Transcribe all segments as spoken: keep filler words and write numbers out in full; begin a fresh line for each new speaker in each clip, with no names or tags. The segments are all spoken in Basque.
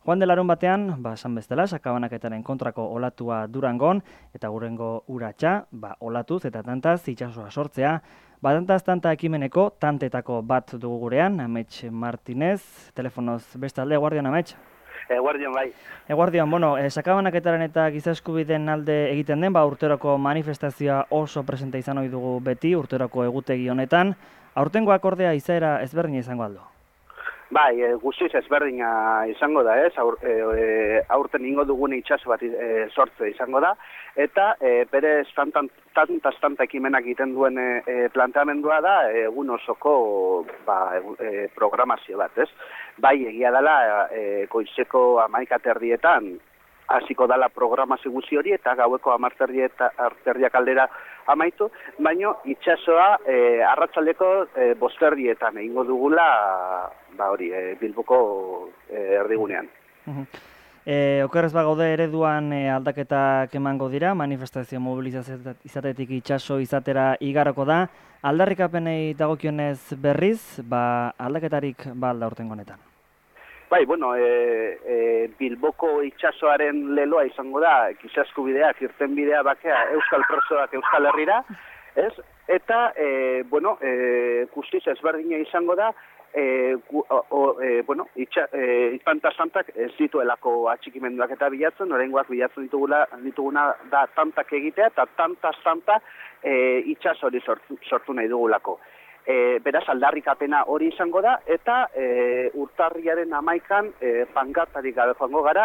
Joan de larun batean, ba, esan bestela, sakabanaketaren kontrako olatua Durangon, eta gurengo uratxa, ba, olatuz eta tantaz itsasoa sortzea, ba, tantaz tanta ekimeneko tantetako bat dugu gurean, Amets Martinez, telefonoz bestalde, eguardion Amets?
Eguardion bai.
Eguardion, bueno, eh, sakabanaketaren eta giza eskubideen alde egiten den, ba, urteroko manifestazioa oso presente izan ohi dugu beti, urteroko egutegi honetan, aurtengoak ordea izaera ezberdina izango aldo?
Bai, e, guztiz ezberdina izango da, ez? Aur, e, aurten ingo dugun itsaso bat e, sortze izango da, eta e, bere tanta tanta ekimenak egiten duen e, planteamendua da egun osoko ba, e, programazio bat, ez? Bai, egia dela e, goizeko hamaika terdietan hasiko dala programazio guzti hori eta gaueko hamar terdiak aldera amaitu, baino itsasoa e, arratsaldeko e, bosterdietan egingo dugula ba hori, e, Bilboko e, erdigunean.
Uh-huh. E, okerrez bagaude ereduan e, aldaketak emango dira, manifestazio mobilizazio izatetik itsaso izatera igaroko da, aldarrikapenei dagokionez berriz, ba aldaketarik ba alda urtengo honetan.
Bai, bueno, e, e, Bilboko itsasoaren leloa izango da, giza eskubideak, irtenbidea bakea, Euskal Presoak Euskal Herrira, ez? Eta, e, bueno, e, guztiz ezberdina izango da, e, gu, o, e, bueno, itxa, e, tanta santak ez dituelako atxikimenduak eta bilatzen, oraingoak bilatzen ditugula, dituguna da tantak egitea, eta tanta santa e, itsaso hori sortu, sortu nahi dugulako. E, beraz, aldarrikapena hori izango da, eta e, urtarriaren hamaikan e, pankartarik gabe joango gara,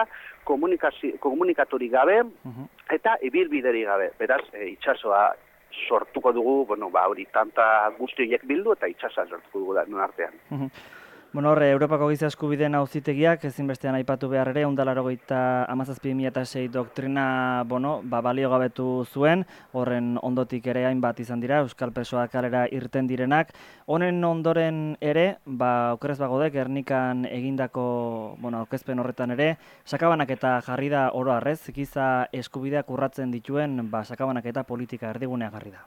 komunikaturik gabe, uh-huh. eta ibilbiderik gabe. Beraz, e, itsasoa sortuko dugu, bueno, ba, hori tanta guztiak bildu, eta itsasoa sortuko dugu da, nun artean.
Uh-huh. Bueno, horre, Europako giza eskubideen auzitegiak ezinbestean aipatu behar ere, ehun eta laurogeita hamazazpi bi mila sei doktrina, bueno, ba, baliogabetu zuen, horren ondotik ere hainbat izan dira, Euskal Presoak kalera irten direnak. Honen ondoren ere, ba, okerrez bagaude, Gernikan egindako, bueno, aurkezpen horretan ere, sakabanaketa jarri da oro harrez, giza eskubideak urratzen dituen, ba, sakabanaketa politika erdigunea jarri da.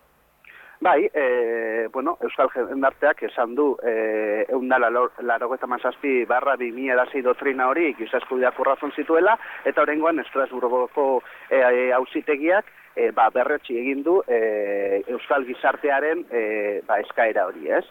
Bai, e, bueno, Euskal Jendarteak esan du e, ehun eta laurogeita hamazazpi barra bi mila sei doktrina hori giza eskubideak urratzen zituela, eta oraingoan Estrasburgoko e, auzitegiak e, ba, berretsi egin du e, Euskal gizartearen e, ba, eskaera hori, ez?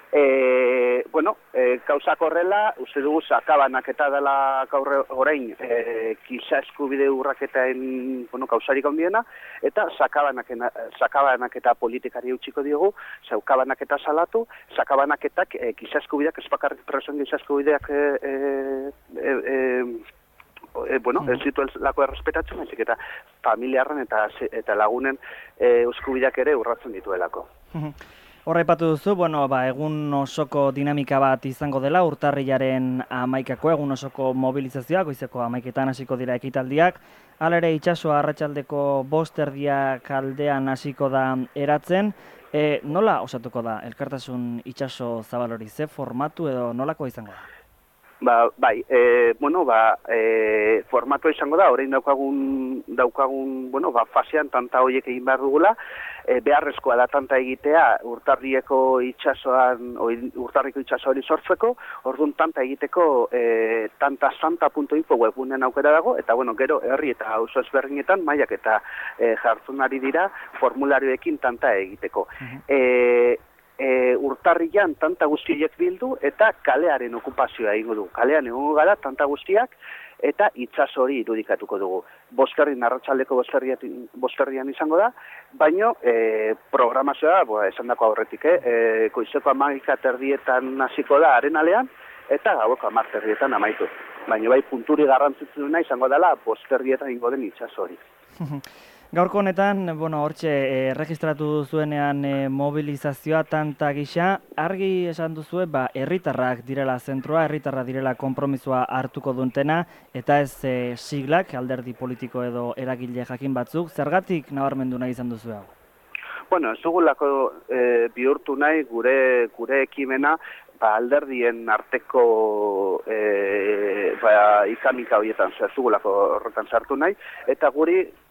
E, bueno, e, gauzak horrela, uste dugu sakabanaketa dela gaur orain e, giza eskubide urraketaen, bueno, gauzarik handiena, eta sakabanaketa politikari utziko diogu, sakabanaketa salatu, sakabanaketak e, giza eskubideak, ez bakarrik presoen giza eskubideak e, e, e, e, bueno, ez dituelako errespetatzen, baizik eta familiarren eta, eta lagunen e, eskubideak ere urratzen dituelako.
Horra aipatu duzu, bueno, ba, egun osoko dinamika bat izango dela, urtarrilaren hamaikako, egun osoko mobilizazioa, goizeko hamaiketan hasiko dira ekitaldiak, hala ere itsasoa arratsaldeko bost erdiak aldean hasiko da eratzen, e, nola osatuko da elkartasun itsaso zabal hori, ze formatu edo nolako izango da?
Ba, bai, e, bueno, ba, e, formatua izango da, orain daukagun, daukagun, bueno, ba, fasean tanta horiek egin behar dugula, e, beharrezkoa da tanta egitea urtarrieko itsasoan, urtarriko itsaso hori sortzeko, orduan tanta egiteko e, tanta santa puntu info webgunean aukera dago, eta bueno, gero herri eta auzo ezberdinetan mailak eta e, jartzen ari dira formularioekin tanta egiteko. Uh-huh. e, E, urtarrian tanta guztiak bildu eta kalearen okupazioa egingo dugu. Kalean egongo gara tanta guztiak eta itsaso hori irudikatuko dugu. Bosterrin arratsaldeko bosterrian izango da, baino e, programazioa, bo, esan dako aurretik, eh? e, goizeko hamaika terdietan hasiko da arenalean eta gaueko hamar terdietan amaitu. Baina bai punturi garrantzitsuena izango dela bosterrietan egingo den itsaso hori.
Gaurko honetan, bueno, hortxe, e, registratu zuenean e, mobilizazioa tanta gisa, argi esan duzue, ba, herritarrak direla zentroa, herritarra direla konpromisoa hartuko duntena, eta ez e, siglak, alderdi politiko edo eragile jakin batzuk, zergatik nabarmendu nahi izan duzu hau?
Bueno, ez dugulako e, bihurtu nahi gure, gure ekimena, ba, alderdien arteko e, ba, ikamika horietan zertugulako horretan sartu nahi, eta guri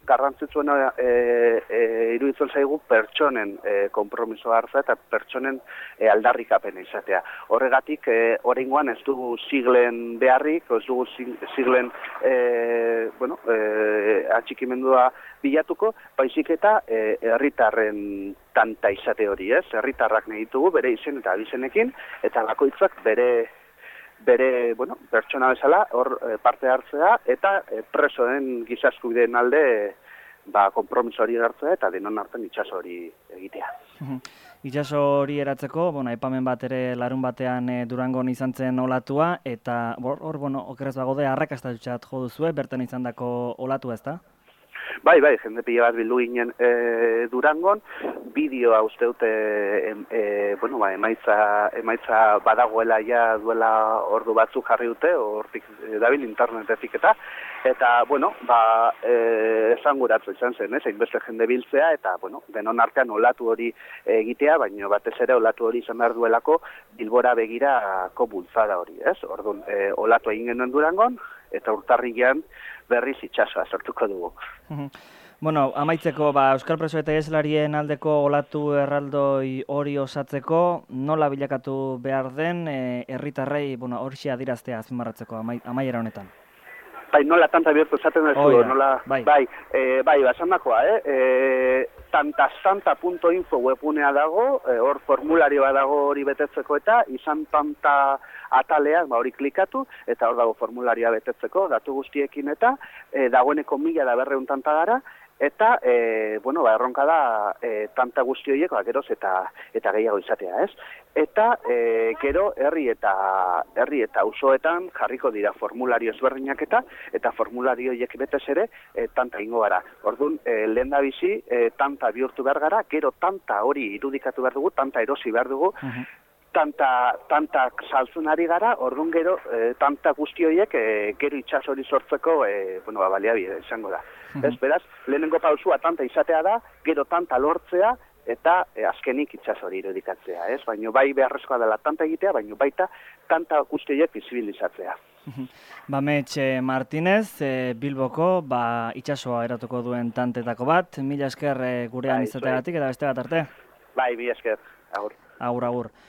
garrantzitsuena e, e, iruditzen zaigu pertsonen e, konpromisoa hartzea eta pertsonen e, aldarrikapena izatea. Horregatik, e, oraingoan ez dugu siglen beharrik, ez dugu siglen e, bueno, e, atxikimendua bilatuko, baizik eta e, herritarren tanta izate hori, ez? Herritarrak nahi ditugu bere izen eta abizenekin, eta bakoitzak bere bere, bueno, pertsona bezala hor e, parte hartzea eta e, presoen giza eskubideen alde ba konpromiso hori hartzea eta denon artean itsaso hori egitea.
Itsaso hori eratzeko, bueno, aipamen bat ere larun batean e, Durangon izan zen olatua eta hor, hor bueno, okerrez bagaude arrakastatxat jo duzue bertan izandako olatua, ezta?
Bai, bai, jende pila bat bildu ginen e, Durangon, bideoa uste dute e, e, bueno, ba, emaitza, emaitza badagoela ja duela ordu batzuk jarri dute, hortik e, dabil internetetik eta, eta, bueno, ba, e, esanguratzu izan zen, ez, hainbeste jende biltzea, eta, bueno, denon artean olatu hori egitea, baina batez ere olatu hori izan behar duelako Bilbora begirako bultzada hori, ez, orduan, e, olatu egin genuen Durangon, eta urtarrilean berriz itsasoa sortuko dugu.
Bueno, amaitzeko, ba, Euskal Preso eta Iheslarien aldeko olatu erraldoi hori osatzeko, nola bilakatu behar den herritarrei, bueno, horixe adiraztea azpimarratzeko amai, amaiera honetan?
Bai, nola tanta bihurtu esaten duzu,
oh,
nola,
bai,
bai, e, bai, basandakoa, eh? E, tantastanta punto info webunea dago, e, hor formularioa dago hori betetzeko eta izan tanta ataleak, ba, hori klikatu, eta hor dago formularioa betetzeko, datu guztiekin eta, e, dagoeneko mila da berreun tanta gara, eta, e, bueno, ba, erronka da e, tanta guzti horiek, ba, geroz eta, eta gehiago izatea, ez? Eta, e, gero, herri eta herri eta auzoetan jarriko dira formulario ezberdinak eta, eta formulario horiek betez ere, e, tanta ingo gara. Orduan, e, lehen da bizi, e, tanta bihurtu behar gara, gero tanta hori irudikatu behar dugu, tanta erosi behar dugu, uh-huh. Tanta, tantak saltzen ari gara, orduan gero, e, tanta guzti horiek e, gero itsas hori sortzeko e, bueno, ba, baliabide izango da. Mm-hmm. Ez, beraz, lehenengo pausua tanta izatea da, gero tanta lortzea, eta e, azkenik itsas hori irudikatzea, ez? Baina bai beharrezkoa dela tanta egitea, baina baita tanta guzti horiek bizibilizatzea.
Bametxe Martinez, e, Bilboko, ba, itsasoa eratuko duen tantetako bat, mila esker e, gurean bai, izateagatik eta beste bat arte.
Bai, mila esker, agur.
Agur, agur.